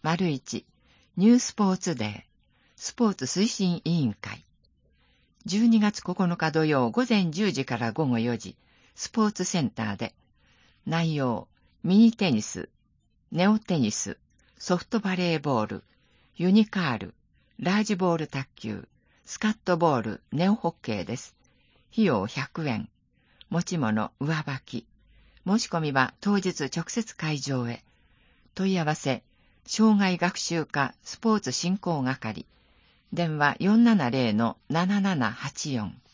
1、ニュースポーツデー、スポーツ推進委員会。12月9日土曜午前10時から午後4時、スポーツセンターで、内容、ミニテニス、ネオテニス、ソフトバレーボール、ユニカール、ラージボール卓球、スカットボール、ネオホッケーです。費用100円。持ち物、上履き。申し込みは当日直接会場へ。問い合わせ、障害学習課スポーツ振興係。電話470-7784。